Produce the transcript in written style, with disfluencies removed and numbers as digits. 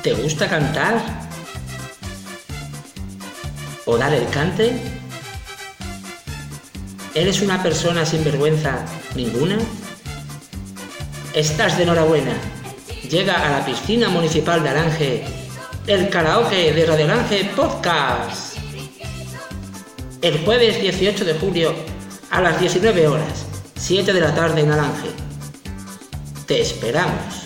¿Te gusta cantar? ¿O dar el cante? ¿Eres una persona sin vergüenza ninguna? Estás de enhorabuena. Llega a la piscina municipal de Alange el karaoke de Radio Alange Podcast. El jueves 18 de julio a las 19 horas, 7 de la tarde en Alange. Te esperamos.